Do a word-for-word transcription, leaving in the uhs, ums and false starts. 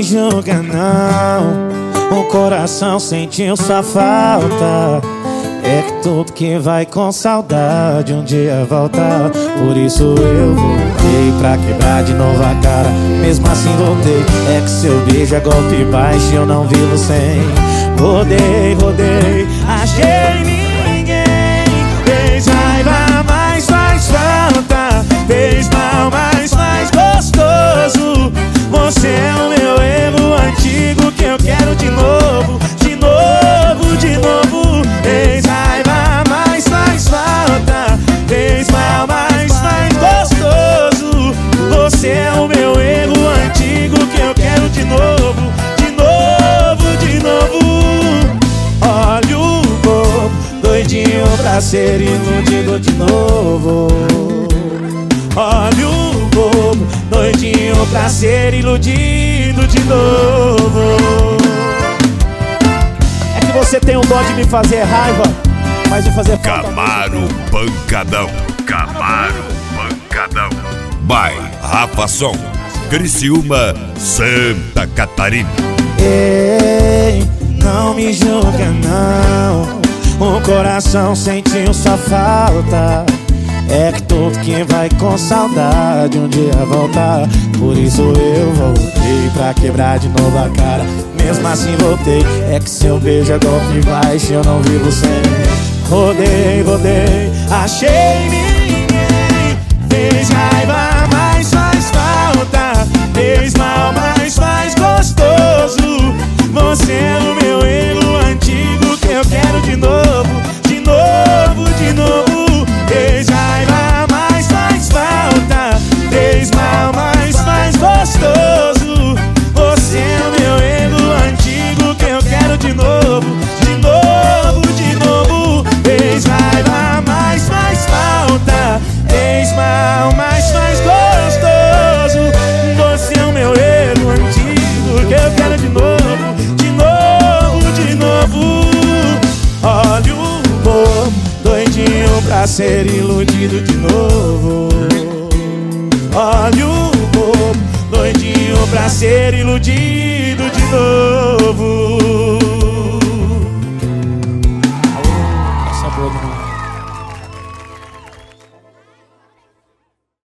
julga não, o coração sentiu sua falta. É que tudo que vai com saudade um dia volta. Por isso eu voltei pra quebrar de novo a cara. Mesmo assim voltei. É que seu beijo é golpe baixo e eu não vivo sem. Rodei, rodei, achei ninguém. Fez raiva, mas faz falta. Fez mal, mas faz gostoso. Você é o meu erro antigo que eu quero de novo. De novo, de novo. Fez raiva, mas faz falta. Fez mal, mas faz gostoso. Você é o meu erro antigo que eu quero de novo. De novo, de novo. Olha o bobo, doidinho pra ser iludido de novo. Olha o bobo, doidinho pra ser iludido de novo. É que você tem um dó de me fazer raiva, mas de fazer falta. Camaro Pancadão. Camaro Pancadão. By Rafa Som, Criciúma, Santa Catarina. Ei, não me julga não, o coração sentiu sua falta. É que todo quem vai com saudade um dia voltar. Por isso eu voltei pra quebrar de novo a cara. Mesmo assim voltei. É que seu beijo é golpe baixo e eu não vivo sem. Rodei, rodei, achei ninguém. Fez raiva, mas faz falta. Fez mal, mas faz gostoso. Você é o meu erro antigo que eu quero de novo. De novo, de novo. Fez raiva, mas faz falta. Fez mal, mas faz gostoso. Você é o meu erro antigo que eu quero de novo. De novo, de novo. Fez raiva, mas faz falta. Fez mal, mas faz gostoso. Você é o meu erro antigo que eu quero de novo. De novo, de novo. Olha o bobo, doidinho pra ser iludido de novo. Olha o bobo, doidinho pra ser iludido de novo.